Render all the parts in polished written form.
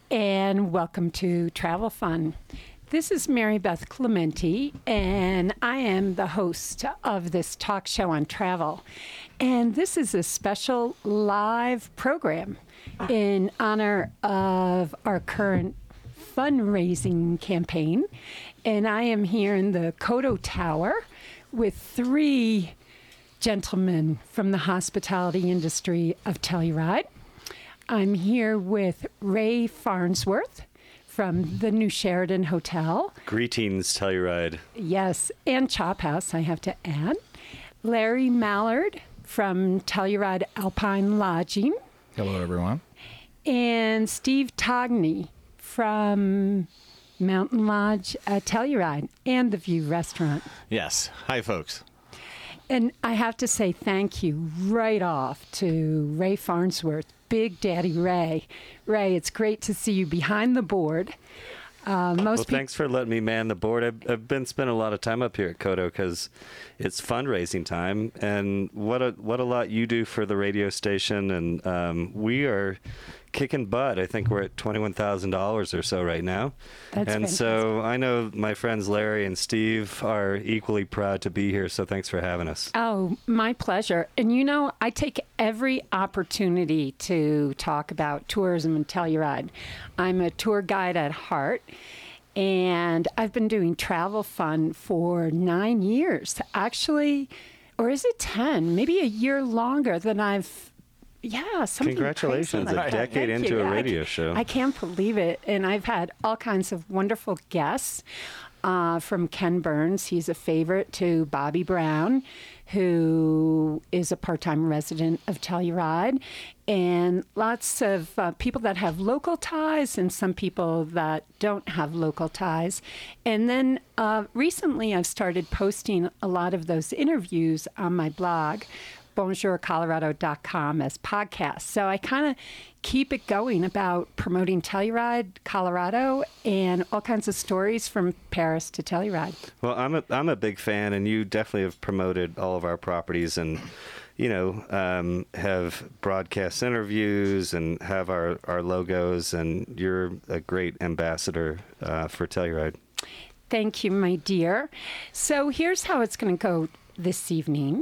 and welcome to Travel Fun. This is Mary Beth Clementi, and I am the host of this talk show on travel. And this is a special live program in honor of our current fundraising campaign. And I am here in the Kodo Tower with three gentlemen from the hospitality industry of Telluride. I'm here with Ray Farnsworth from the New Sheraton Hotel. Greetings, Telluride. Yes, and Chop House, I have to add. Larry Mallard from Telluride Alpine Lodging. Hello, everyone. And Steve Togney from Mountain Lodge at Telluride and the View Restaurant. Yes. Hi, folks. And I have to say thank you right off to Ray Farnsworth, Big Daddy Ray. Ray, it's great to see you behind the board. Thanks for letting me man the board. I've been spending a lot of time up here at Kodo because it's fundraising time, and what a lot you do for the radio station, and we are kicking butt. I think we're at $21,000 or so right now. That's and fantastic. So I know my friends Larry and Steve are equally proud to be here, so thanks for having us. Oh, my pleasure. And you know, I take every opportunity to talk about tourism in Telluride. I'm a tour guide at heart, and I've been doing Travel Fun for 9 years, actually, or is it 10? Maybe a year longer than I've. Yeah, something Congratulations, crazy like a that. decade Thank into you. a radio show. I can't believe it. And I've had all kinds of wonderful guests from Ken Burns. He's a favorite to Bobby Brown, who is a part-time resident of Telluride, and lots of people that have local ties and some people that don't have local ties. And then recently I've started posting a lot of those interviews on my blog, bonjourcolorado.com, as podcasts. So I kind of keep it going about promoting Telluride, Colorado, and all kinds of stories from Paris to Telluride. Well, I'm a big fan, and you definitely have promoted all of our properties, and have broadcast interviews and have our logos, and you're a great ambassador for Telluride. Thank you, my dear. So here's how it's going to go this evening.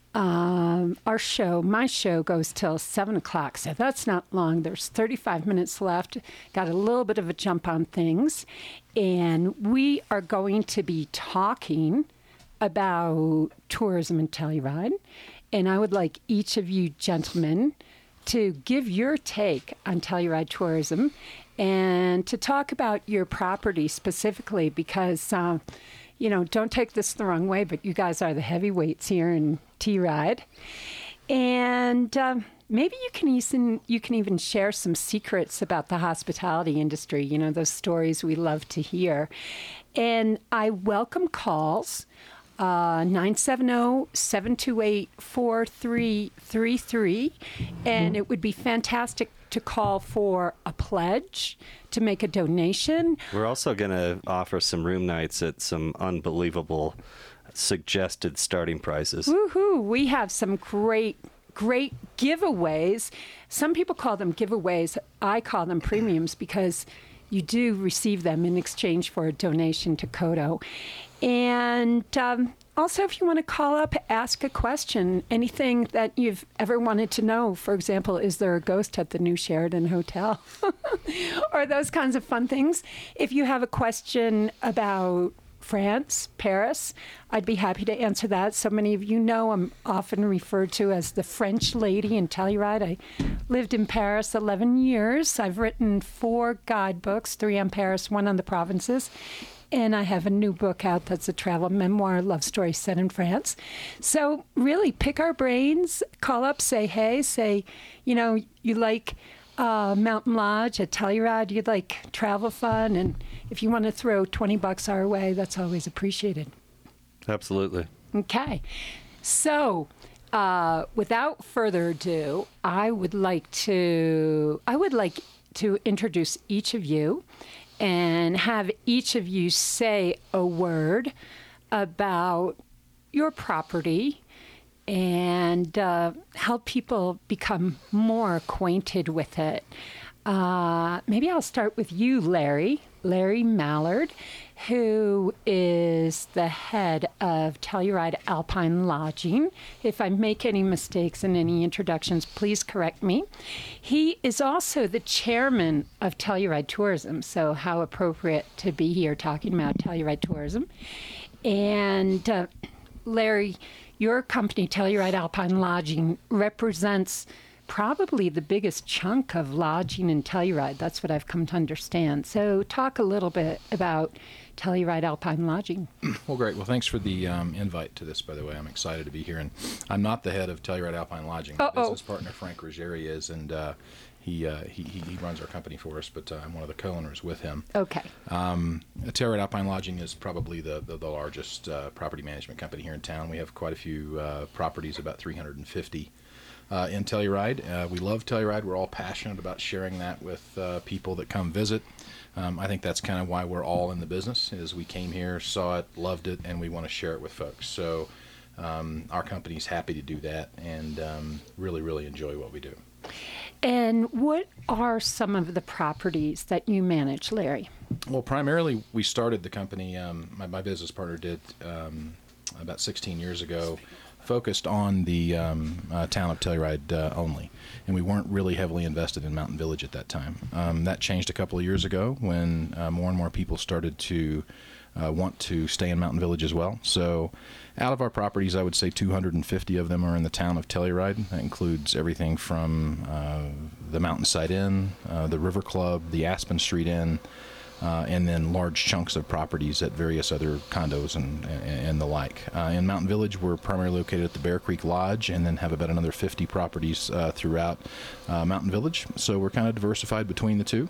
My show goes till 7 o'clock, so that's not long. There's 35 minutes left. Got a little bit of a jump on things. And we are going to be talking about tourism in Telluride. And I would like each of you gentlemen to give your take on Telluride tourism and to talk about your property specifically because, don't take this the wrong way, but you guys are the heavyweights here in T-Ride. And maybe you can even share some secrets about the hospitality industry, those stories we love to hear. And I welcome calls, 970-728-4333. And it would be fantastic to call for a pledge, to make a donation. We're also going to offer some room nights at some unbelievable suggested starting prices. Woohoo! We have some great giveaways. Some people call them giveaways. I call them premiums because you do receive them in exchange for a donation to Kodo. And also, if you want to call up, ask a question, anything that you've ever wanted to know. For example, is there a ghost at the New Sheraton Hotel? Or those kinds of fun things. If you have a question about France, Paris, I'd be happy to answer that. So many of you know I'm often referred to as the French lady in Telluride. I lived in Paris 11 years. I've written 4 guidebooks, 3 on Paris, 1 on the provinces. And I have a new book out that's a travel memoir, love story set in France. So really pick our brains, call up, say hey, say, you like Mountain Lodge at Telluride, you'd like Travel Fun, and if you want to throw $20 our way, that's always appreciated. Absolutely. Okay. So without further ado, I would like to introduce each of you and have each of you say a word about your property and help people become more acquainted with it. maybe I'll start with you, Larry Mallard, who is the head of Telluride Alpine Lodging. If I make any mistakes in any introductions, please correct me. He is also the chairman of Telluride Tourism, so how appropriate to be here talking about Telluride Tourism. And Larry, your company, Telluride Alpine Lodging, represents probably the biggest chunk of lodging in Telluride. That's what I've come to understand. So talk a little bit about Telluride Alpine Lodging. Well, great. Well, thanks for the invite to this, by the way. I'm excited to be here. And I'm not the head of Telluride Alpine Lodging. My business partner, Frank Ruggieri, is, and he runs our company for us, but I'm one of the co-owners with him. Okay. Telluride Alpine Lodging is probably the largest property management company here in town. We have quite a few properties, about 350 in Telluride. We love Telluride. We're all passionate about sharing that with people that come visit. I think that's kind of why we're all in the business, is we came here, saw it, loved it, and we want to share it with folks. So our company's happy to do that and really, really enjoy what we do. And what are some of the properties that you manage, Larry? Well, primarily we started the company, my business partner did about 16 years ago, focused on the town of Telluride only, and we weren't really heavily invested in Mountain Village at that time. That changed a couple of years ago when more and more people started to want to stay in Mountain Village as well. So out of our properties, I would say 250 of them are in the town of Telluride. That includes everything from the Mountainside Inn, the River Club, the Aspen Street Inn, and then large chunks of properties at various other condos and the like. In Mountain Village, we're primarily located at the Bear Creek Lodge and then have about another 50 properties throughout Mountain Village. So we're kind of diversified between the two.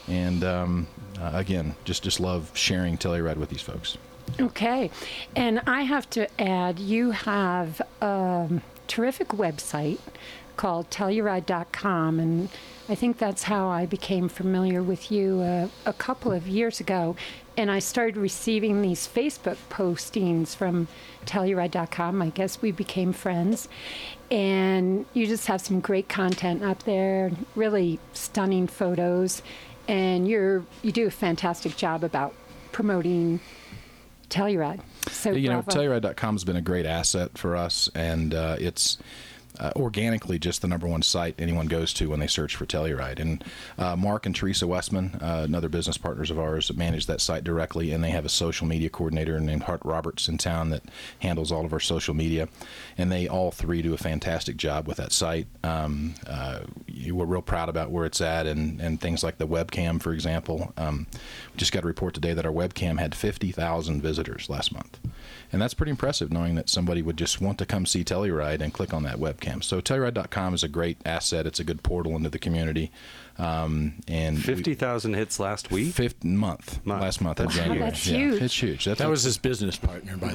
And again, just love sharing Telluride with these folks. Okay. And I have to add, you have a terrific website called Telluride.com, and I think that's how I became familiar with you a couple of years ago. And I started receiving these Facebook postings from Telluride.com. I guess we became friends. And you just have some great content up there, really stunning photos. And you do a fantastic job about promoting Telluride. So Telluride.com has been a great asset for us, and it's organically just the number one site anyone goes to when they search for Telluride. And Mark and Teresa Westman, another business partners of ours, manage that site directly, and they have a social media coordinator named Hart Roberts in town that handles all of our social media. And they all three do a fantastic job with that site. We're real proud about where it's at, and things like the webcam, for example. We just got a report today that our webcam had 50,000 visitors last month. And that's pretty impressive, knowing that somebody would just want to come see Telluride and click on that webcam. So Telluride.com is a great asset. It's a good portal into the community. And 50,000 hits last week? Last month of January. That's huge. It's huge. That was his business partner, by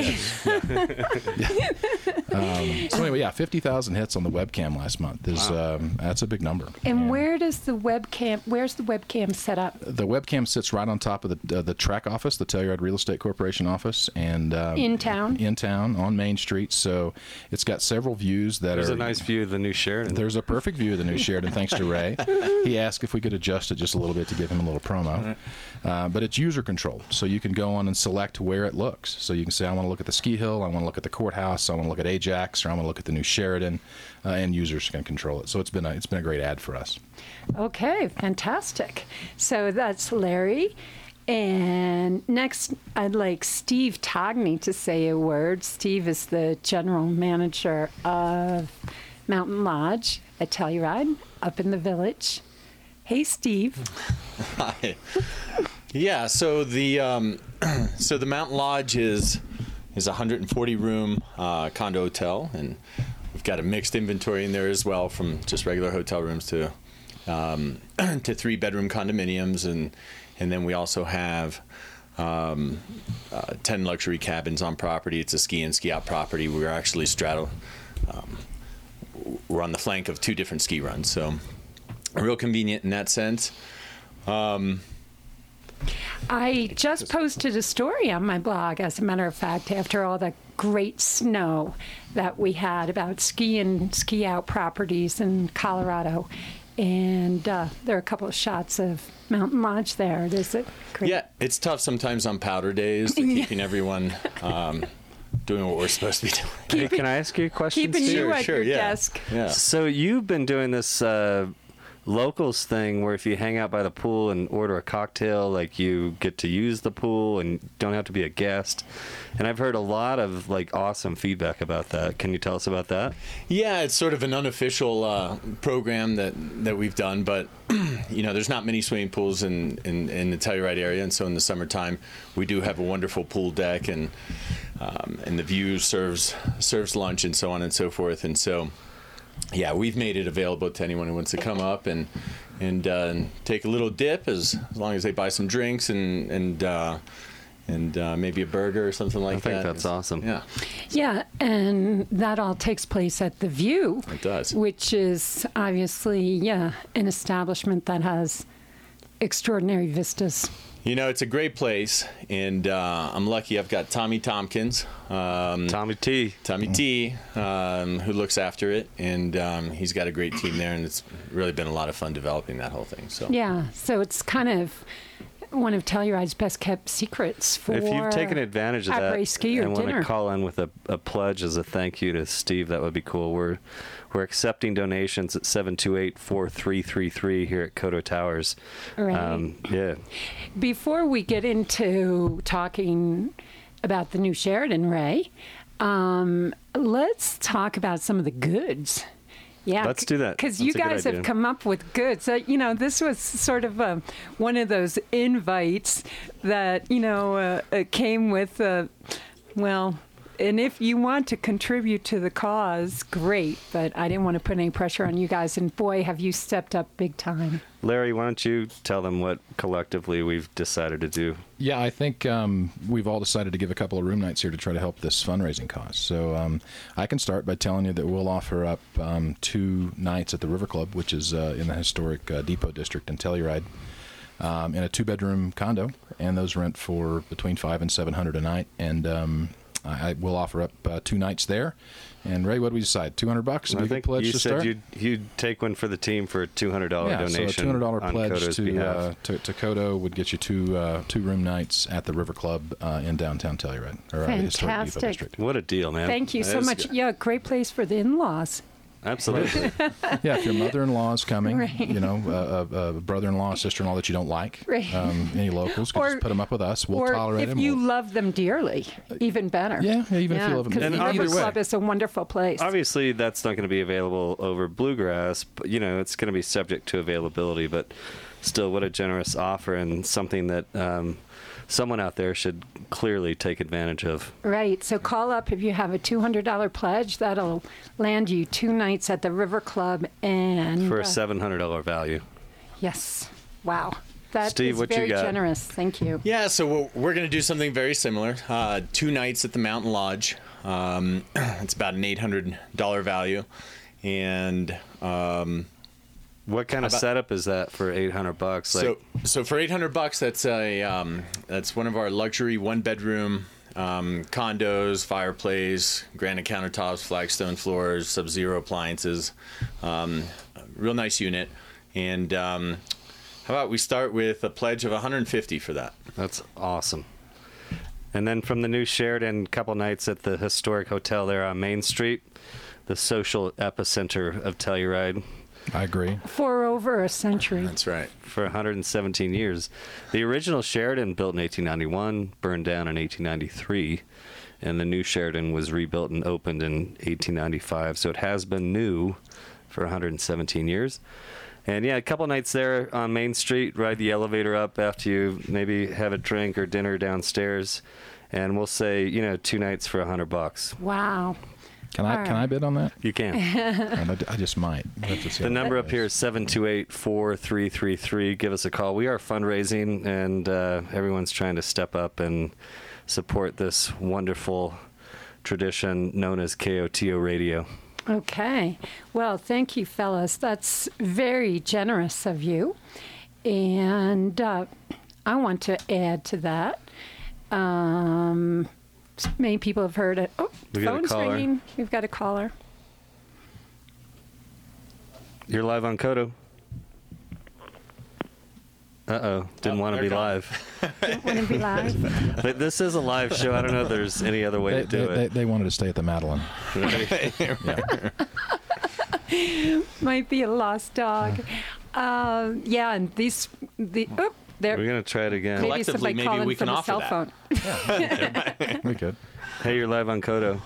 the way. So anyway, 50,000 hits on the webcam last month. That's a big number. And where's the webcam set up? The webcam sits right on top of the track office, the Telluride Real Estate Corporation office, and in town on Main Street. So it's got several views that There's a nice view of the new Sheraton. There's a perfect view of the new Sheraton, thanks to Ray. He asked if we could adjust it just a little bit to give him a little promo. But it's user controlled, so you can go on and select where it looks. So you can say, I want to look at the ski hill, I want to look at the courthouse, I want to look at Ajax, or I want to look at the new Sheraton, and users can control it. So it's been a great ad for us. Okay, fantastic. So that's Larry. And next, I'd like Steve Togney to say a word. Steve is the general manager of Mountain Lodge at Telluride, up in the village. Hey, Steve. Hi. Yeah. So the Mountain Lodge is a 140 room condo hotel, and we've got a mixed inventory in there as well, from just regular hotel rooms to 3-bedroom condominiums, and then we also have 10 luxury cabins on property. It's a ski in, ski out property. We're actually we're on the flank of 2 different ski runs, so real convenient in that sense. I just posted a story on my blog, as a matter of fact, after all the great snow that we had, about ski in, ski out properties in Colorado. And there are a couple of shots of Mountain Lodge there. There's a great... Yeah, it's tough sometimes on powder days, keeping everyone doing what we're supposed to be doing. Hey, can I ask you a question? Keeping Steve? you at your yeah. desk. Yeah. So you've been doing this locals thing where if you hang out by the pool and order a cocktail, like you get to use the pool and don't have to be a guest. And I've heard a lot of like awesome feedback about that. Can you tell us about that? Yeah, it's sort of an unofficial program that we've done, but there's not many swimming pools in the Telluride area, and so in the summertime we do have a wonderful pool deck, and the view serves lunch and so on and so forth, and so. Yeah, we've made it available to anyone who wants to come up and take a little dip, as long as they buy some drinks and maybe a burger or something like that. I think that's awesome. Yeah. Yeah, and that all takes place at The View. It does. Which is obviously, an establishment that has extraordinary vistas. It's a great place, and I'm lucky I've got Tommy Tompkins. Tommy T, who looks after it, and he's got a great team there, and it's really been a lot of fun developing that whole thing. So so it's kind of one of Telluride's best kept secrets for if you've taken advantage of that après-ski or and want dinner. to call in with a pledge as a thank you to Steve, that would be cool. We're accepting donations at 728-4333 here at Coteau Towers. Right. Yeah. Before we get into talking about the new Sheraton, Ray, let's talk about some of the goods. Yeah, let's do that. Because you guys have come up with goods. This was sort of one of those invites that, came with, and if you want to contribute to the cause, great. But I didn't want to put any pressure on you guys. And boy, have you stepped up big time. Larry, why don't you tell them what collectively we've decided to do? Yeah, I think we've all decided to give a couple of room nights here to try to help this fundraising cause. So I can start by telling you that we'll offer up 2 nights at the River Club, which is in the historic Depot District in Telluride, in a 2-bedroom condo, and those rent for between $500 and $700 a night. And I will offer up 2 nights there. And Ray, what did we decide? $200? I think you said you'd take one for the team for a $200 donation. So a $200 pledge Coteau's to Coteau would get you 2 room nights at the River Club in downtown Telluride, or the historic Depot District. What a deal, man! Thank you so much. Good. Yeah, great place for the in-laws. Absolutely. Yeah, if your mother-in-law is coming, right. A brother-in-law, sister-in-law that you don't like, right. Any locals, can just put them up with us. We'll tolerate them. Or if you love them dearly, even better. Yeah, even if you love them dearly. Because the River Club is a wonderful place. Obviously, that's not going to be available over Bluegrass, but, it's going to be subject to availability, but still, what a generous offer, and something that someone out there should clearly take advantage of. Right. So call up if you have a $200 pledge. That'll land you 2 nights at the River Club and for a $700 value. Yes. Wow. That Steve, is what very you got? generous. Thank you. Yeah, so we're going to do something very similar. 2 nights at the Mountain Lodge. It's about an $800 value, and what kind of setup is that for $800? So for $800, that's one of our luxury 1-bedroom condos, fireplace, granite countertops, flagstone floors, Sub-Zero appliances. Real nice unit. And how about we start with a pledge of $150 for that? That's awesome. And then from the new Sheraton, couple nights at the historic hotel there on Main Street, the social epicenter of Telluride. I agree. For over a century. That's right. For 117 years. The original Sheraton, built in 1891, burned down in 1893, and the new Sheraton was rebuilt and opened in 1895. So it has been new for 117 years. And yeah, a couple nights there on Main Street, ride the elevator up after you maybe have a drink or dinner downstairs, and we'll say, 2 nights for $100. Wow. Can I bid on that? You can. I just might. The number up here is 728-4333. Give us a call. We are fundraising, and everyone's trying to step up and support this wonderful tradition known as KOTO Radio. Okay. Well, thank you, fellas. That's very generous of you. And I want to add to that. Many people have heard it. Oh, phone's ringing. We've got a caller. You're live on Coteau. Uh-oh. Didn't want to be live. Don't want to be live. But this is a live show. I don't know if there's any other way to do it. They wanted to stay at the Madeline. Might be a lost dog. Yeah, and there. We're going to try it again. Maybe somebody Collectively, calling we can from a offer cell that. phone. We could. Hey, you're live on Kodo.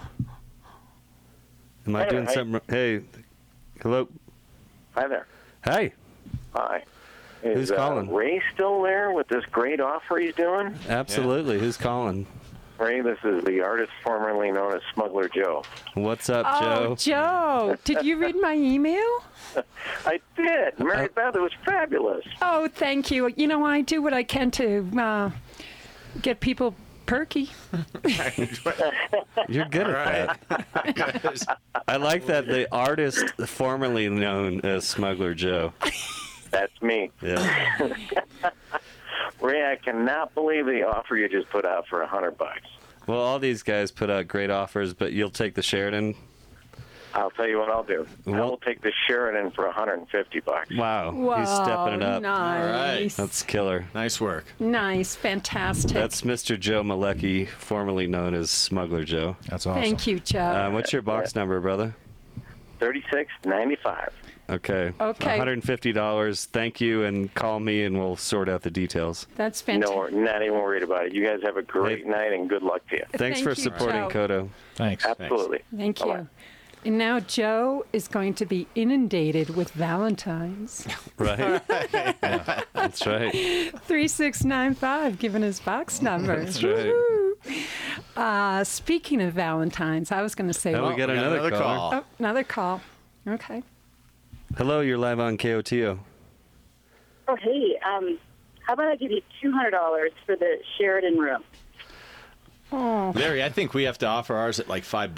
Am I doing something? Hey. Hello. Hi there. Hey. Hi. Who's calling? Ray still there with this great offer he's doing? Absolutely. Who's calling? Ray, this is the artist formerly known as Smuggler Joe. What's up, Oh, Joe? Joe, did you read my email? I did. Mary Beth, it was fabulous. Oh, thank you. You know, I do what I can to get people perky. You're good at that. I like that the artist formerly known as Smuggler Joe. That's me. Yeah. Ray, I cannot believe the offer you just put out for $100. Well, all these guys put out great offers, but you'll take the Sheridan? I'll tell you what I'll do. I Well- will take the Sheridan for $150. Wow. Whoa, He's stepping it up. Nice. That's killer. Nice work. Nice. Fantastic. That's Mr. Joe Malecki, formerly known as Smuggler Joe. That's awesome. Thank you, Joe. What's your box number, brother? $36.95. Okay. Okay. $150. Thank you, and call me, and we'll sort out the details. That's fantastic. No, not even worried about it. You guys have a great night and good luck to you. Thanks Thank for you, supporting Joe. Kodo. Thanks. Absolutely. Thank Bye-bye. you. And now Joe is going to be inundated with Valentines. Right? That's right. 3695, given his box number. That's right. Woo-hoo. Speaking of Valentines, I was going to say, Oh, we got another caller. oh, another call. Okay. Hello, you're live on KOTO. Oh, hey, how about I give you $200 for the Sheridan room? Oh, Larry, I think we have to offer ours at like $5.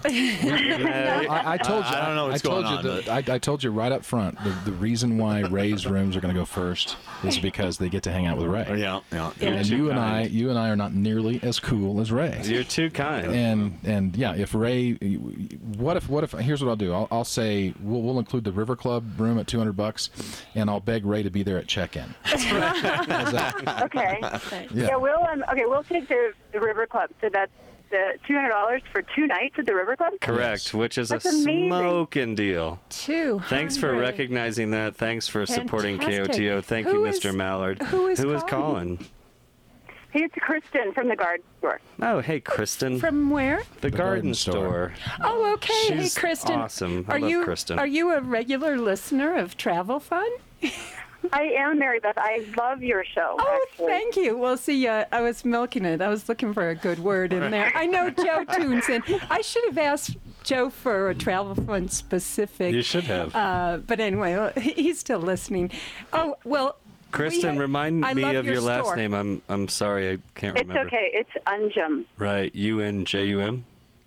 I told you. I don't know what's going on, I told you right up front. The reason why Ray's rooms are going to go first is because they get to hang out with Ray. Yeah. And you and I are not nearly as cool as Ray. You're too kind. And yeah, if Ray, what if? Here's what I'll do. I'll say we'll include the River Club room at $200, and I'll beg Ray to be there at check-in. Okay. Yeah. Yeah, we'll take the River Club. So that's the $200 for 2 nights at the River Club? Correct, which is That's a amazing. smoking deal. 200. Thanks for recognizing that. Thanks for supporting Fantastic. KOTO. Thank Who you, is- Mr. Mallard. who is calling? Hey, it's Kristen from the Guard store. Oh, hey, Kristen. From where? the garden store. Oh, okay. She's hey, Kristen. awesome. I Are love you Kristen. Are you a regular listener of Travel Fun? I am, Mary Beth. I love your show, Oh, actually. thank you. Well, see, I was milking it. I was looking for a good word in there. I know Joe tunes in. I should have asked Joe for a Travel Fun specific. You should have. But anyway, well, he's still listening. Oh, well. Kristen, remind I me love of your last store. name. I'm sorry, I can't It's remember. okay. It's Unjum. Right, UNJUM.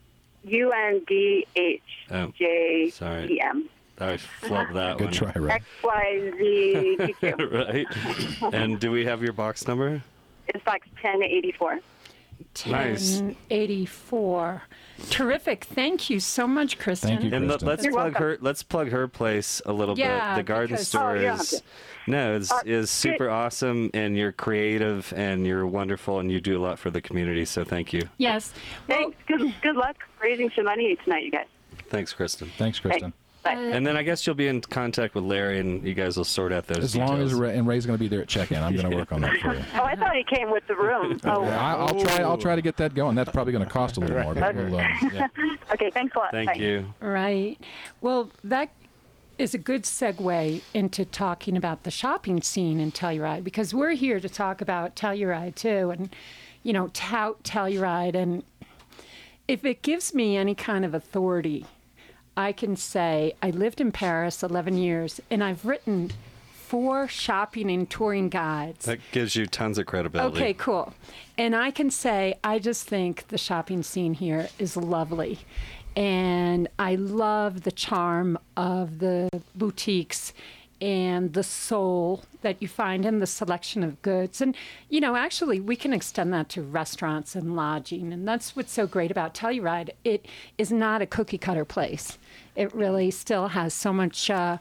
UNDHJEM. I flubbed that Good one. try, Ray. XYZQQ. Right. And do we have your box number? It's box 1084. Nice. 1084. Terrific. Thank you so much, Kristen. Thank you. And Kristen. let's You're plug welcome. her. Let's plug her place a little Yeah, bit. The garden because- store Oh, yeah. is super awesome, and you're creative, and you're wonderful, and you do a lot for the community. So thank you. Yes. Well, Thanks. Good luck raising some money tonight, you guys. Thanks, Kristen. Thanks, Kristen. Bye. And then I guess you'll be in contact with Larry, and you guys will sort out those. As long as details. Ray's going to be there at check-in, I'm going to work on that for you. Oh, I thought he came with the room. Oh, I'll try to get that going. That's probably going to cost a little more. But we'll, yeah. okay. Thanks a lot. Thank Bye. you. Right. Well, that is a good segue into talking about the shopping scene in Telluride, because we're here to talk about Telluride too, and tout Telluride. And if it gives me any kind of authority, I can say I lived in Paris 11 years, and I've written 4 shopping and touring guides. That gives you tons of credibility. Okay, cool. And I can say, I just think the shopping scene here is lovely. And I love the charm of the boutiques and the soul that you find in the selection of goods. And, actually, we can extend that to restaurants and lodging. And that's what's so great about Telluride. It is not a cookie cutter place. It really still has so much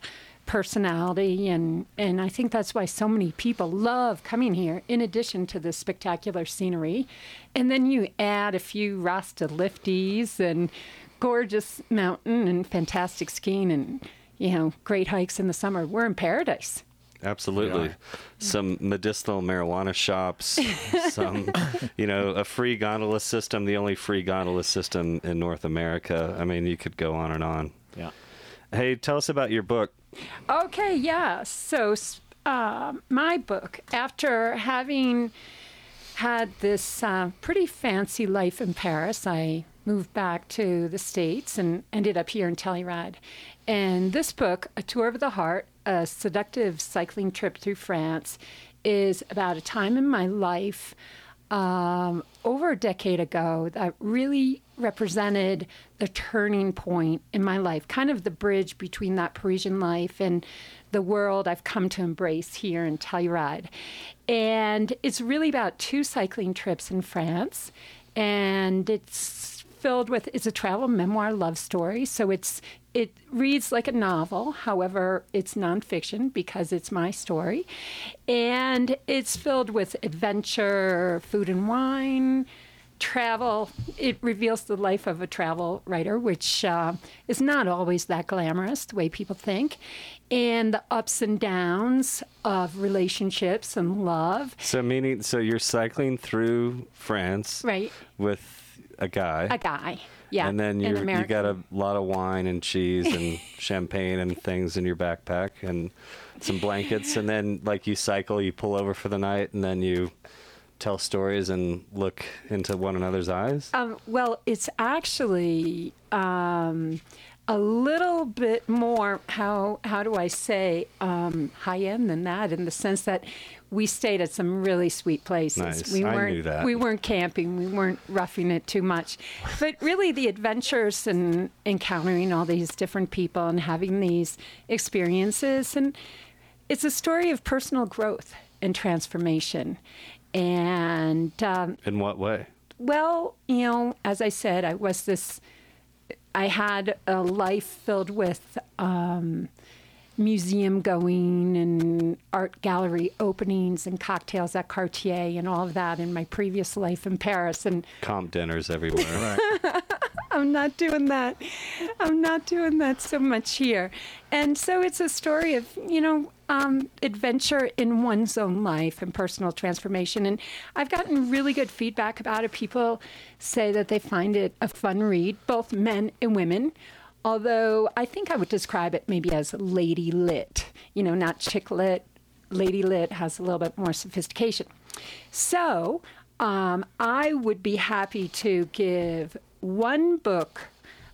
personality, and I think that's why so many people love coming here, in addition to the spectacular scenery. And then you add a few Rasta lifties and gorgeous mountain and fantastic skiing and, great hikes in the summer. We're in paradise. Absolutely. Some medicinal marijuana shops, some, a free gondola system, the only free gondola system in North America. I mean, you could go on and on. Yeah. Hey, tell us about your book. Okay, yeah. So my book, after having had this pretty fancy life in Paris, I moved back to the States and ended up here in Telluride. And this book, A Tour of the Heart, a seductive cycling trip through France, is about a time in my life over a decade ago that really represented the turning point in my life, kind of the bridge between that Parisian life and the world I've come to embrace here in Telluride. And it's really about 2 cycling trips in France, and it's a travel memoir love story. So it reads like a novel. However, it's nonfiction because it's my story. And it's filled with adventure, food and wine, travel. It reveals the life of a travel writer, which is not always that glamorous the way people think, and the ups and downs of relationships and love. So you're cycling through France, right, with a guy, yeah, and then you got a lot of wine and cheese and champagne and things in your backpack and some blankets, and then you cycle, you pull over for the night, and then you tell stories and look into one another's eyes. Well, it's actually a little bit more, how do I say, high end than that, in the sense that we stayed at some really sweet places. Nice. I knew that. We weren't camping. We weren't roughing it too much. But really the adventures and encountering all these different people and having these experiences. And it's a story of personal growth and transformation. And in what way? Well, as I said, I had a life filled with museum going and art gallery openings and cocktails at Cartier and all of that in my previous life in Paris. And comp dinners everywhere. Right. I'm not doing that. I'm not doing that so much here. And so it's a story of, adventure in one's own life and personal transformation. And I've gotten really good feedback about it. People say that they find it a fun read, both men and women. Although I think I would describe it maybe as lady lit, not chick lit. Lady lit has a little bit more sophistication. So I would be happy to give one book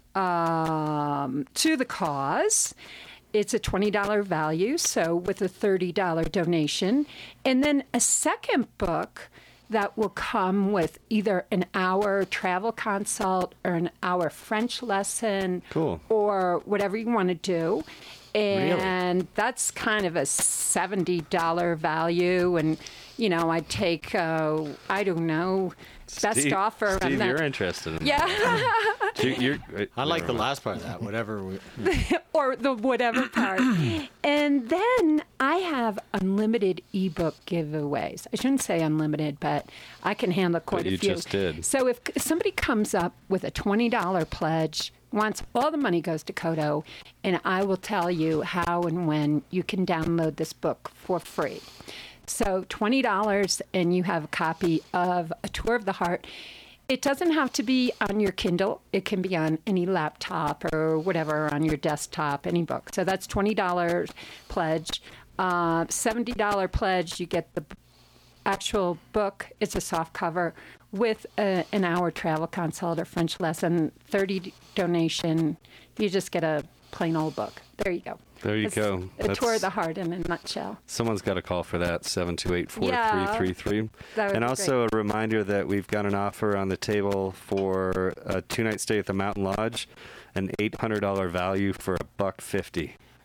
to the cause. It's a $20 value, so with a $30 donation. And then a second book that will come with either an hour travel consult or an hour French lesson. Cool. Or whatever you want to do. And really? That's kind of a $70 value. And, I'd take, I don't know, best offer. Steve, you're interested in that. Yeah. I like the last part of that, whatever. Or the whatever part. And then I have unlimited ebook giveaways. I shouldn't say unlimited, but I can handle quite a few. You just did. So if somebody comes up with a $20 pledge, once all the money goes to Kodo, and I will tell you how and when you can download this book for free. So $20, and you have a copy of A Tour of the Heart. It doesn't have to be on your Kindle. It can be on any laptop or whatever, on your desktop, any book. So that's $20 pledge. $70 pledge, you get the actual book. It's a soft cover with an hour travel consult or French lesson. 30 donation. You just get a plain old book. There you go. There you go. A Tour of the Heart in a nutshell. Someone's got to call for that, 728-4333. And also a reminder that we've got an offer on the table for a 2-night stay at the Mountain Lodge, an $800 value for $150.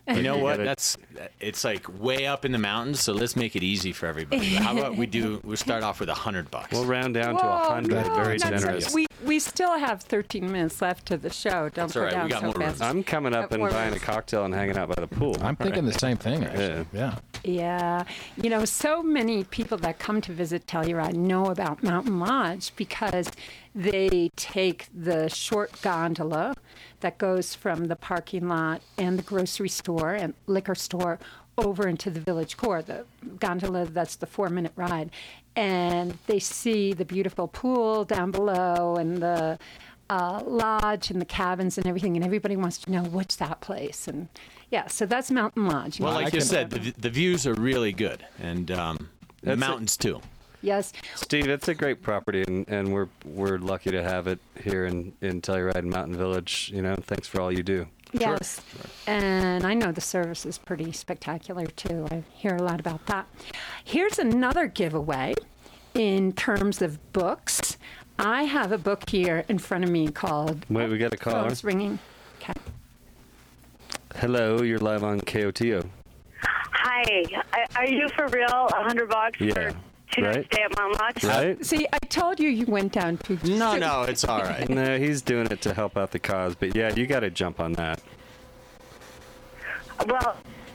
You know what? It's like way up in the mountains, so let's make it easy for everybody. How about we'll start off with $100? We'll round down to 100. Very generous. We still have 13 minutes left to the show. Don't go down so fast. I'm coming up and buying a cocktail and hanging out by the pool. I'm thinking the same thing, actually. Yeah. You know, so many people that come to visit Telluride know about Mountain Lodge because they take the short gondola that goes from the parking lot and the grocery store and liquor store over into the village core, the gondola that's the 4-minute ride. And they see the beautiful pool down below and the lodge and the cabins and everything, and everybody wants to know what's that place. And so that's Mountain Lodge. Well, like you said, the views are really good, and the mountains too. Yes, Steve, it's a great property, and we're lucky to have it here in Telluride Mountain Village. You know, thanks for all you do. Yes, sure. And I know the service is pretty spectacular too. I hear a lot about that. Here's another giveaway in terms of books. I have a book here in front of me called... Wait, we got a caller. Phone's ringing. Okay. Hello, you're live on KOTO. Hi. Are you for real? $100 for 2 nights stay at Mountain Lodge? Right? See, I told you went down too. No, it's all right. No, he's doing it to help out the cause, but yeah, you got to jump on that. Well...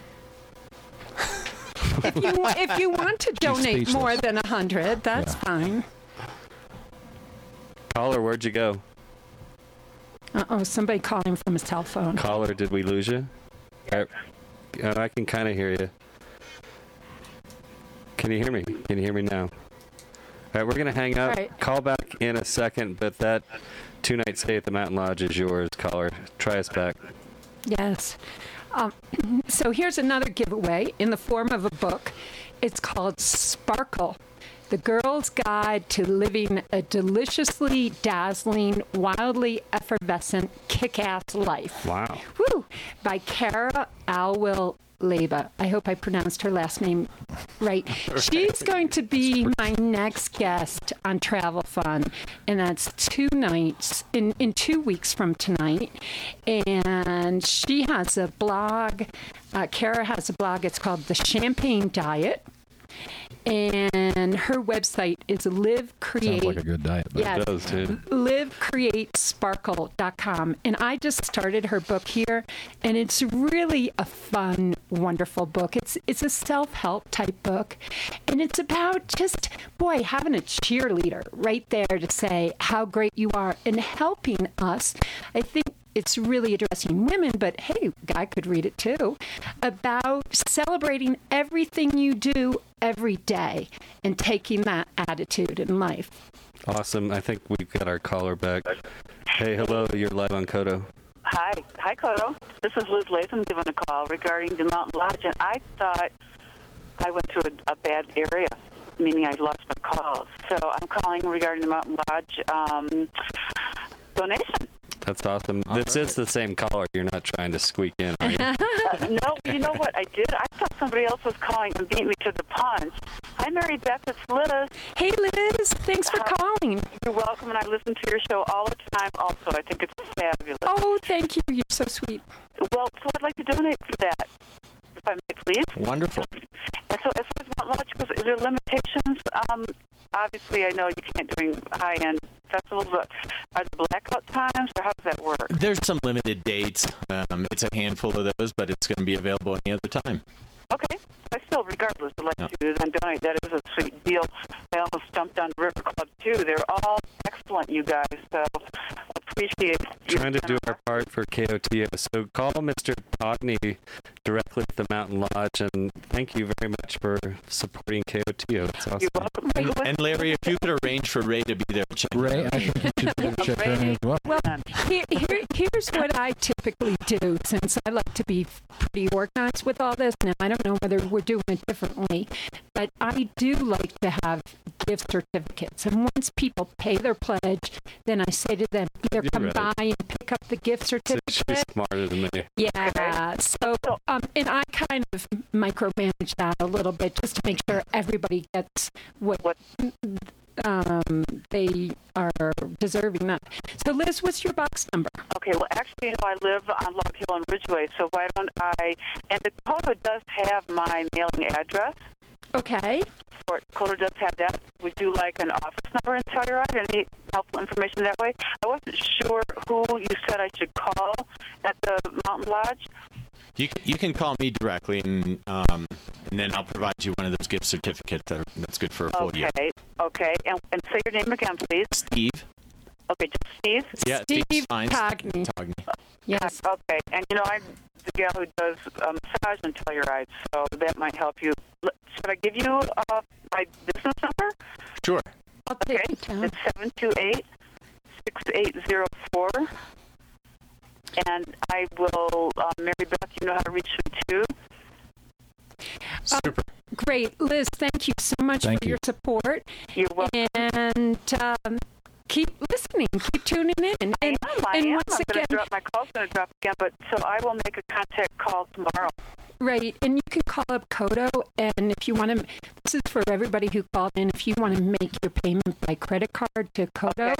if you want to donate more than 100, that's fine. Caller, where'd you go? Somebody calling from his cell phone. Caller, did we lose you? I can kind of hear you. Can you hear me? Can you hear me now? All right, we're going to hang up. Right. Call back in a second, but that 2-night stay at the Mountain Lodge is yours, caller. Try us back. Yes. So here's another giveaway in the form of a book. It's called Sparkle, The Girl's Guide to Living a Deliciously Dazzling, Wildly Effervescent, Kick-Ass Life. Wow. Woo! By Cara Alwill Leba. I hope I pronounced her last name right. She's going to be my next guest on Travel Fun, and that's 2 nights in 2 weeks from tonight. And she has a blog. Cara has a blog. It's called The Champagne Diet. And her website is LiveCreate. Sounds like a good diet. Yes, it does too. LiveCreateSparkle.com. And I just started her book here, and it's really a fun, wonderful book. It's a self-help type book, and it's about just, having a cheerleader right there to say how great you are and helping us. I think it's really addressing women, but hey, a guy could read it too, about celebrating everything you do every day and taking that attitude in life. Awesome. I think we've got our caller back. Hey, hello. You're live on Kodo. Hi, Kodo. This is Liz Latham giving a call regarding the Mountain Lodge, and I thought I went to a bad area, meaning I lost my calls. So I'm calling regarding the Mountain Lodge donation. That's awesome. This is the same caller. You're not trying to squeak in, are you? No, you know what I did? I thought somebody else was calling and beat me to the punch. Hi, Mary Beth. It's Liz. Hey, Liz. Thanks for calling. You're welcome, and I listen to your show all the time also. I think it's fabulous. Oh, thank you. You're so sweet. Well, so I'd like to donate for that, if I may, please. Wonderful. And so as far as Mountain Lodge goes, is there limitations? Obviously, I know you can't do high-end festivals, but are there blackout times, or how does that work? There's some limited dates. It's a handful of those, but it's going to be available any other time. Okay. I still, regardless, would like to then donate. That is a sweet deal. I almost jumped on River Club, too. They're all excellent, you guys, so appreciate you. Trying to do our part for KOTO. So call Mr. Podney directly at the Mountain Lodge, and thank you very much for supporting KOTO. It's awesome. You're welcome. And Larry, if you could arrange for Ray to be there. Ray, I think you should check her in as well. Well, here's what I typically do, since I like to be pretty organized with all this. Now, I don't know whether we're doing it differently, but I do like to have gift certificates. And once people pay their pledge, then I say to them, either come by and pick up the gift certificate. She's smarter than me. Yeah. So, and I kind of micromanage that a little bit just to make sure everybody gets what they are deserving that. So, Liz, what's your box number? Okay, well, actually, I live on Log Hill and Ridgeway, so why don't I... And the Dakota does have my mailing address. Okay. Dakota does have that. Would you like an office number in Telluride? Any helpful information that way? I wasn't sure who you said I should call at the Mountain Lodge. You can call me directly, and then I'll provide you one of those gift certificates that's good for a full year. Okay. And say your name again, please. Steve. Okay, just Steve? Yeah, Steve fine. Togny. Yes. Okay. And, I'm the gal who does massage in Telluride, so that might help you. Should I give you my business number? Sure. I'll take it down. It's 728-6804. And I will, Mary Beth, you know how to reach me too? Super. Great. Liz, thank you so much for your support. You're welcome. And keep listening. Keep tuning in. I am. Once I'm again, my call's going to drop again, but so I will make a contact call tomorrow. Right. And you can call up Kodo, and if you want to, this is for everybody who called in, if you want to make your payment by credit card to Kodo,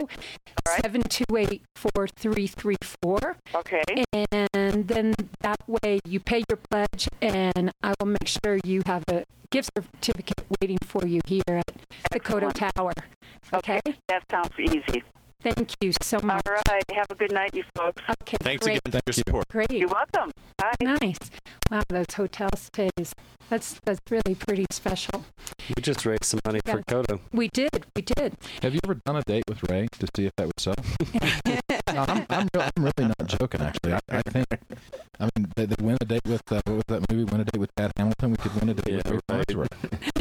728-4334. Okay. And then that way you pay your pledge, and I will make sure you have a gift certificate waiting for you here at the Kodo Tower. Okay? That sounds easy. Thank you so much. All right. Have a good night, you folks. Okay, Thanks great. again for your support. Great. You're welcome. Bye. Nice. Wow, those hotel stays. That's really pretty special. We just raised some money for Kodo. We did. Have you ever done a date with Ray to see if that would sell? No, I'm really not joking, actually. I think, they win a date with, what was that movie, Win a Date with Pat Hamilton? We could win a date with Ray Farnsworth.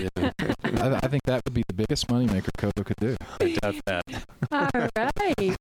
I think that would be the biggest moneymaker Kodo could do. I doubt that. All right.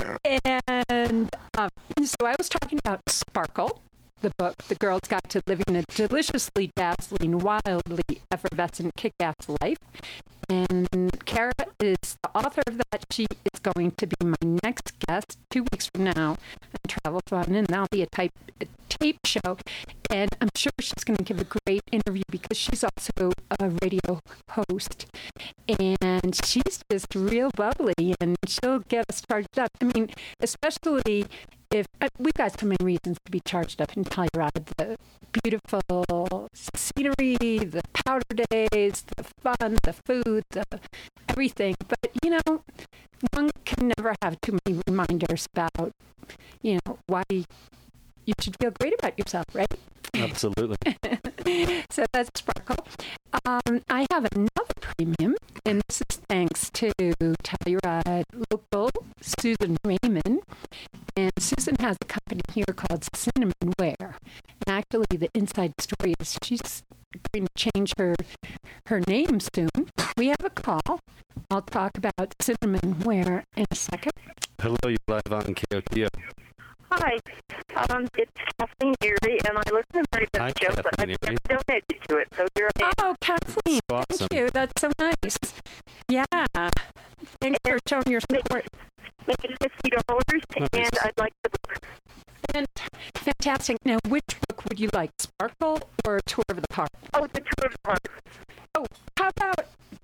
And so I was talking about Sparkle, the book, The Girl's Guide to Living a Deliciously Dazzling, Wildly Effervescent Kick-Ass Life. And Kara is the author of that. She is going to be my next guest 2 weeks from now on Travel Fun, and that'll be a tape show. And I'm sure she's going to give a great interview because she's also a radio host. And she's just real bubbly, and she'll get us charged up. I mean, especially if we've got so many reasons to be charged up in Telluride. The beautiful scenery, the powder days, the fun, the food, everything. But, one can never have too many reminders about, why you should feel great about yourself, right? Absolutely. So that's Sparkle. I have another premium, and this is thanks to Telluride local Susan Raymond. And Susan has a company here called Cinnamon Wear. And actually, the inside story is she's going to change her name soon. We have a call. I'll talk about Cinnamon Wear in a second. Hello, you're live on KOTO. Hi, it's Kathleen Erie, and I listen to Mary Beth's show, but I've never donated to it, so you're amazing. Oh, Kathleen, Awesome. thank you. That's so nice. Yeah. Thanks for showing your support. Make it $50, and I'd like the book. And fantastic. Now, which book would you like, Sparkle or Tour of the Park? Oh, the Tour of the Park. Oh, how about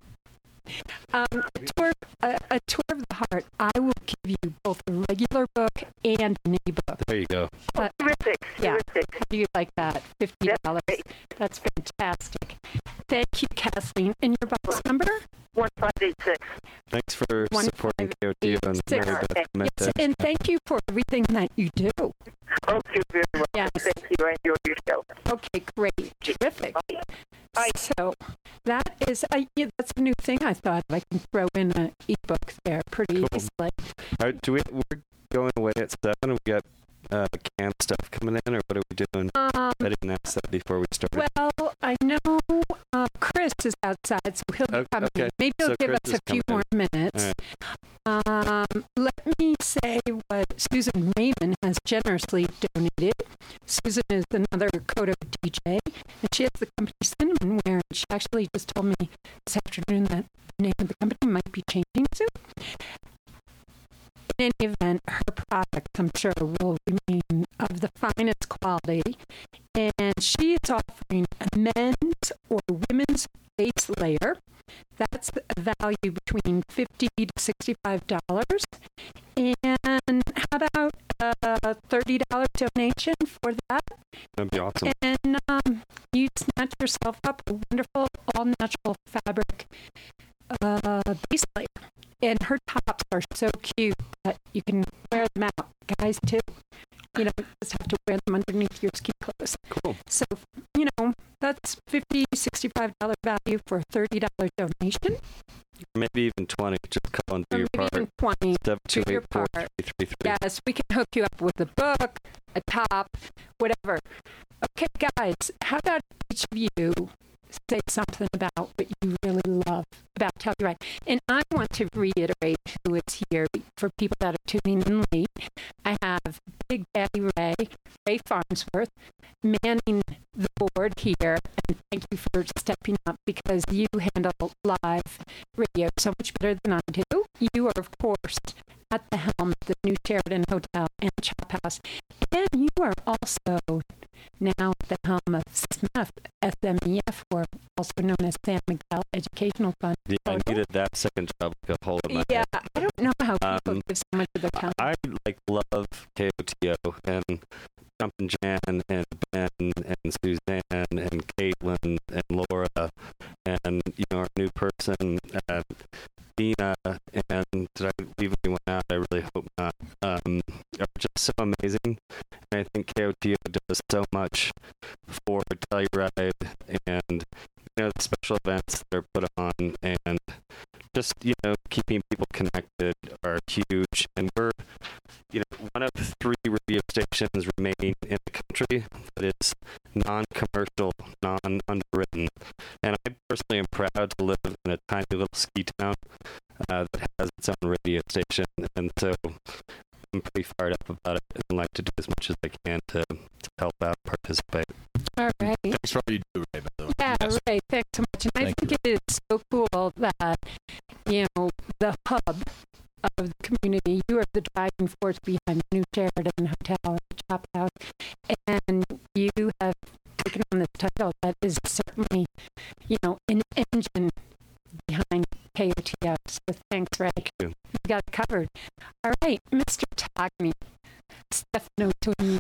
a tour of the heart? I will give you both a regular book and an e-book. There you go. Terrific. Yeah. Terrific. How do you like that? $50. That's fantastic. Thank you, Kathleen. And your box number? 1586. Thanks for supporting KOTO and Mary Beth Clemente. Yes, and thank you for everything that you do. Oh, you're very welcome. Yes. Thank you. I enjoyed your show. Okay, great. Terrific. Bye. So that is, that's a new thing I thought. I can throw in an e-book there pretty easily. All right, we're going away at 7, and we got canned stuff coming in, or what are we doing? I didn't ask that before we started. Well, I know Chris is outside, so he'll be coming. Okay. Maybe he'll give Chris us a few more minutes. Right. Let me say what Susan Raymond has generously donated. Susan is another Kodo DJ, and she has the company Cinnamon Wear, and she actually just told me this afternoon that the name of the company might be changing soon. In any event, her products, I'm sure, will remain of the finest quality. And she is offering a men's or women's base layer. That's a value between $50 to $65. And how about a $30 donation for that? That'd be awesome. And you snatch yourself up a wonderful all-natural fabric base layer. And her tops are so cute that you can wear them out. Guys, too. You don't just have to wear them underneath your ski clothes. Cool. So, that's $50, $65 value for a $30 donation. Maybe even 20. Just call and do your part. Maybe even 20. 728-4333. Yes, we can hook you up with a book, a top, whatever. Okay, guys, how about each of you say something about what you really love about Telluride? And I want to reiterate who is here for people that are tuning in late. I have Big Daddy Ray Farnsworth, manning the board here, and thank you for stepping up because you handle live radio so much better than I do. You are, of course, at the helm of the New Sheraton Hotel and Chop House, and you are also now at the helm of SMEF, SMEF, or also known as San Miguel Educational Fund. Yeah, I needed that second job to get a hold of my Yeah, head. I don't know how people give so much of their time. I love KOTO and Jumpin' Jan and Ben and Suzanne and Caitlin and Laura and our new person Dina, and did I leave anyone out? I really hope not. Are just so amazing. And I think KOTO does so much for Telluride and the special events that are put on, and just keeping people connected are huge. And we're one of 3 radio stations remaining in the country that is non-commercial, non-underwritten. And I personally am proud to live in a tiny little ski town that has its own radio station, and so I'm pretty fired up about it and like to do as much as I can to help out, participate. All right. Thanks for all you do, Ray, by the way. Yeah, Yes. Ray, thanks so much. And I think it is so cool that, the hub of the community, you are the driving force behind the New Sheraton Hotel and Chop House, and you have taken on this title that is certainly, an engine behind KOTO. So thanks, Ray. Thank you. We got it covered. All right, Mr. Togny, Stefano Togni.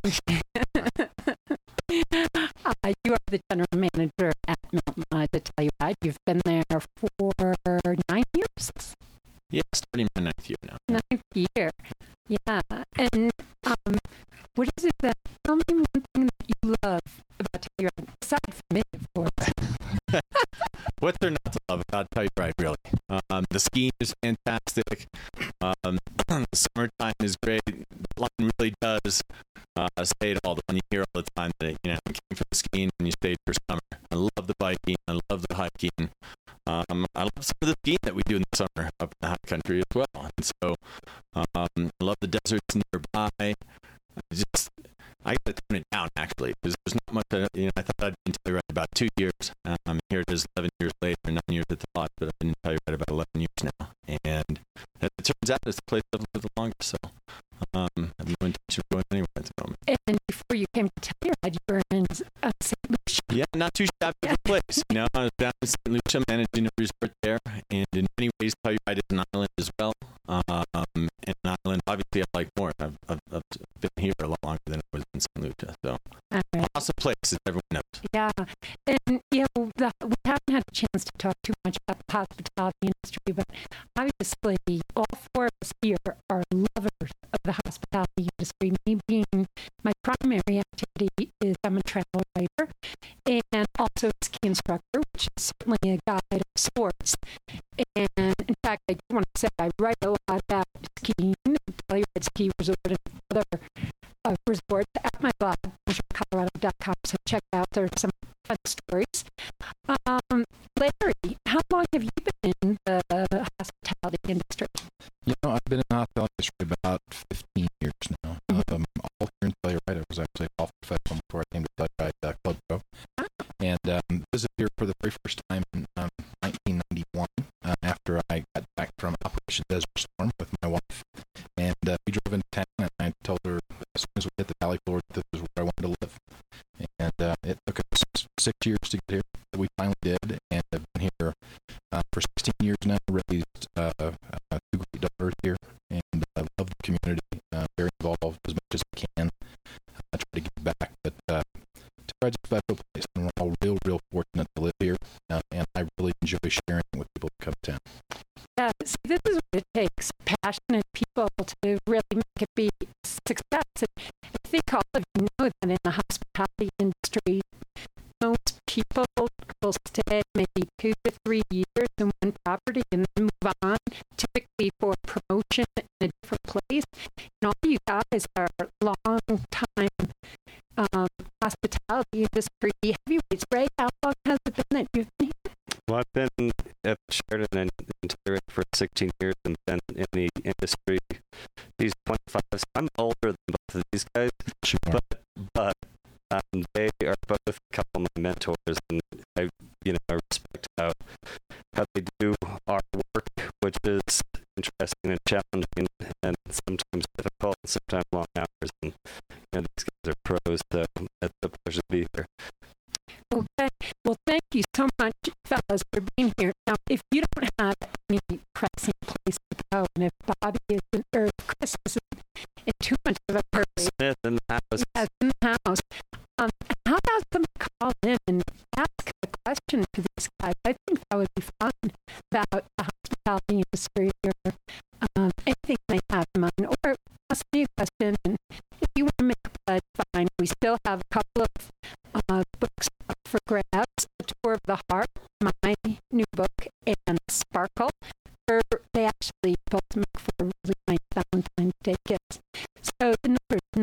You are the general manager at Mountain Lodge at Telluride. You've been there for 9 years? Yeah, starting my 9th year now. 9th year. Yeah. And what is it tell me one thing that you love about Telluride, aside from me, of course. What's there not to love about Telluride, really? The skiing is fantastic. The summertime is great. The line really does say it all. The one you hear all the time that you came for the skiing and you stayed for summer. I love the biking. I love the hiking. I love some of the skiing that we do in the summer up in the high country as well. And so I love the deserts nearby. I got to tone it down, actually, because there's not much. I thought I'd been in Telluride about 2 years. Here it is 11 years later, 9 years at the lodge, but I've been in Telluride about 11 years now. And it turns out it's the place I've lived the longest, so I have no intention of going anywhere at the moment. And before you came to Telluride, you were in St. Lucia. Yeah, not too shabby of a place. I was down in St. Lucia, managing a resort there, and in many ways, Telluride is an island as well. And an island, obviously, I like more. I've been here a lot longer than I was in St. Lucia, so awesome place, as everyone knows. Yeah, and we haven't had a chance to talk too much about the hospitality industry, but obviously, all 4 of us here are lovers of the hospitality industry. Me being my primary activity is I'm a travel writer and also a ski instructor, which is certainly a guide of sorts. And in fact, I do want to say I write a lot about skiing, Telluride Ski Resort, and other resorts at my blog, colorado.com. So check out, there are some fun stories. Larry, how long have you been in the hospitality industry? I've been in the hospitality industry about 15 years now. All here in Telluride. I was actually all professional before I came to Telluride Club Pro. And visited here for the very first time in 1991 after I got back from Operation Desert Storm with my wife. And we drove into town, and I told her as soon as we hit the valley floor, this is where I wanted to live. And it took us 6 years to get here. We finally did, and I've been here for 16 years now, ready two great daughters here, and I love the community. Very involved as much as I can. I try to give back, but Telluride's a special place, and we're all real fortunate to live here, and I really enjoy sharing with people who come to town. Yeah, see, this is what it takes, passionate people to really make it be a success. And I think all of you know that in the hospitality industry, most people will stay maybe 2 to 3 years in one property and then move on, typically for promotion in a different place. And all you guys are long-time hospitality industry heavyweights, right? How long has it been that you've been here? Well, I've been at Sheraton and Telluride for 16 years and been in the industry these 25. So I'm older than both of these guys, Sure. but they are both a couple of my mentors, and I respect how they do our work, which is interesting and challenging, and sometimes difficult, and sometimes long hours. And these guys are pros, so it's a pleasure to be here. Okay. Well, thank you so much, fellas, for being here. Now, if you don't have any pressing place to go, and if Bobby isn't, or if Chris isn't in too much of a hurry, Smith in the house. yes, in the house, how about somebody call in and ask a question to these guys? I think that would be fun about the hospitality industry or anything they have in mind, or ask me a question. And if you want to make a pledge, fine. We still have a couple of books up for grabs: A Tour of the Heart, my new book, and Sparkle. They actually both make for really nice Valentine's Day gifts. So the number is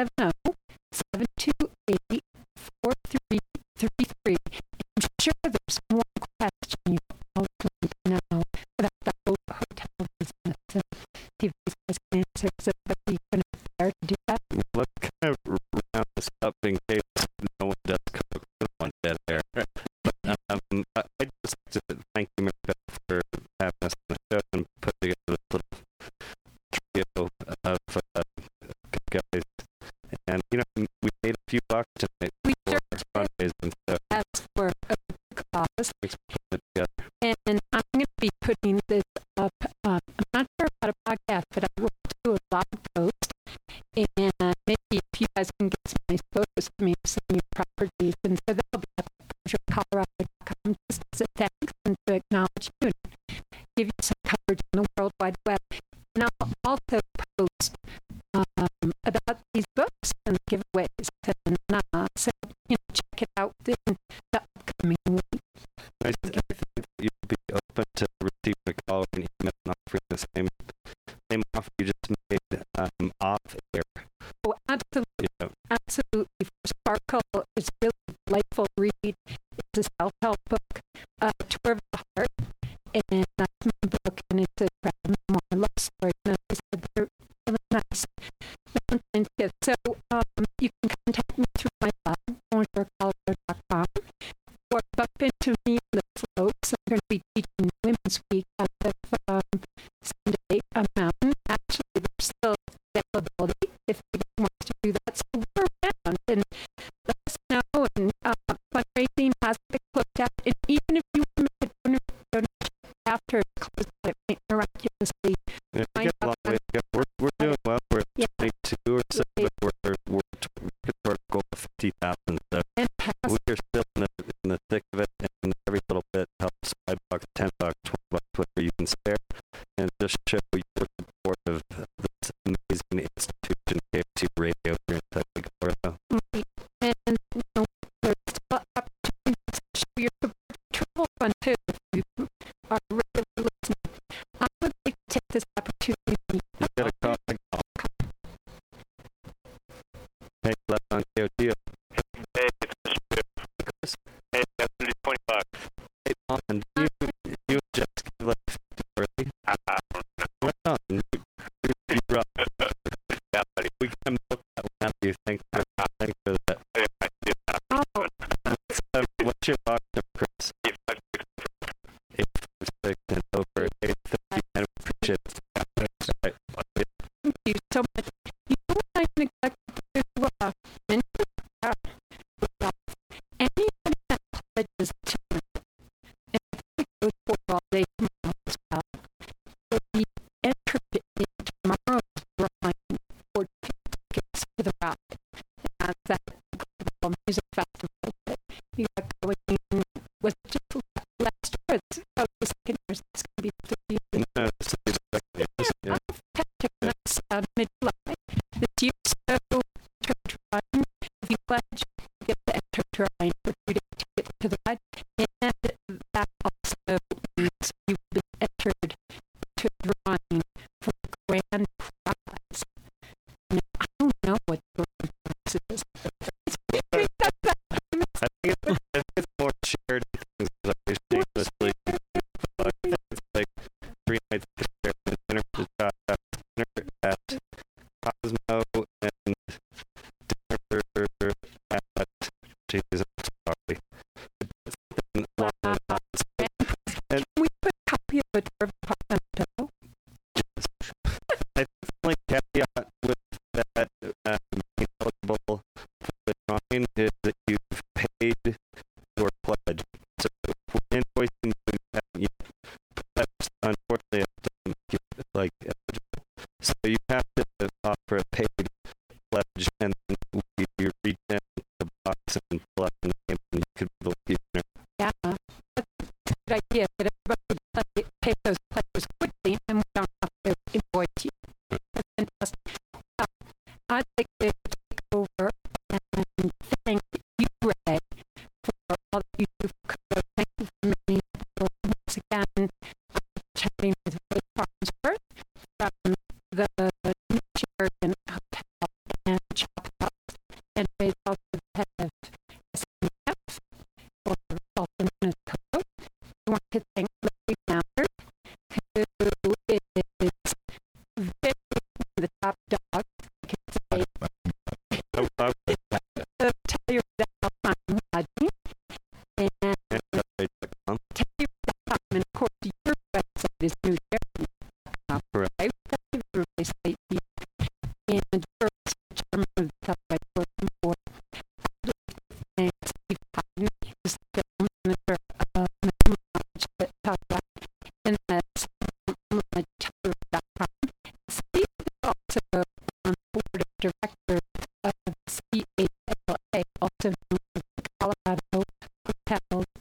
970-728-4333. I'm sure there's one question you all want to know about the whole hotel business. And see if these guys can answer. So, but you can prepare to do that. Let's kind of round this up in case no one does cook with one dead air. But I'd just like to thank you, Mary Beth, for having us on the show and put together this little trio of guys. And, we made a few bucks tonight for fundraising. So That's for a cause. thanks for putting it together. And I'm going to be putting this up. I'm not sure about a podcast, but I will do a blog post. And maybe if you guys can get some nice photos to me of some of your properties, and so that'll be up at Colorado.com just as a thanks and to acknowledge you and give you some coverage on the World Wide Web. And I'll also post about these books and giveaways. And so, check it out in the upcoming week. I think you'd be open to receiving a call or an email and offering the same offer you just made off air. Oh, absolutely. Absolutely. Sparkle is really a delightful read. It's a self-help book, Tour of the Heart, and that's my book, and it's a memoir love story. And as I said, they're really nice Valentine's gifts. So you can contact me through my blog, bonjourcolorado.com, or bump into me in the slopes. I'm going to be teaching Women's Week out of Sunday Mountain. Actually, there's still availability if anyone wants to do that. So we're around and let us know. And fundraising has been closed out. And even if you want to make a donation after it's closed out, it might miraculously Yeah, we got a long way to go. We're doing well. We're at 22 or so, but we're toward a goal of 50,000. So we're still in the thick of it, and every little bit helps. $5, $10, $20, whatever you can spare, and just show your support of this amazing institution, KFT Radio here in Southern Colorado. And there's still opportunities to show your support for Travel Fund too. If you are really listening, I would like to take this opportunity. You got a call. Hey, left on KOTO. Hey, Chris. Hey, that's $20. Hey, Lon, you just give like 50 already? Right on. You rock. Yeah, buddy. We can milk that one out. Do you think? Thanks for that. Oh, What's your box number, Chris? 856 and over 850. I appreciate it. Right. thank you so much. You know what I neglected to mention? Anybody that pledges to me, and I think it goes for all day tomorrow as well, maybe 30. No, this is yeah. That's mid-July this year. So enter drawing. If you pledge, you get the enter drawing for 3 days to get to the ride. And that also means you will be entered to a drawing for the grand prize. Now, I don't know what the grand prize is. I think it's more shared things that are shamelessly. It's like 3 nights to share dinner at Cosmo and dinner at Jesus. Sorry. Can we put a copy of a Derby Pop on the bill? I think the only caveat with that being eligible for the drawing is that you've paid your pledge. So we're invoicing you haven't yet pledged. Unfortunately, it doesn't make you eligible. So you have to offer a paid pledge, and then we reach in the box and fill out the name, and you could be the winner. Yeah, that's a good idea. But everybody would pay those pledges quickly, and we don't have to invoice you. That's fantastic. I'd like to take over and thank you, Ray, for all that you do for Coda. Thank you for many people. Once again, I'm chatting with Ray Farnsworth from the New Sheraton Hotel and Chop House, and Ray's also the head of SNF, or also known as Coda. I want to thank Larry Mallard, who is very the top dog. I can say. Tell you about my lodging and tell you and of course your website is newsheraton.com. Right? Every site and you're chairman of the Telluride Tourism Board. And Steve Cotton is the manager of Mountain Lodge at Telluride, and that's Telluride.com. Steve is also on the board of directors of CALA, also known as the Colorado Hotels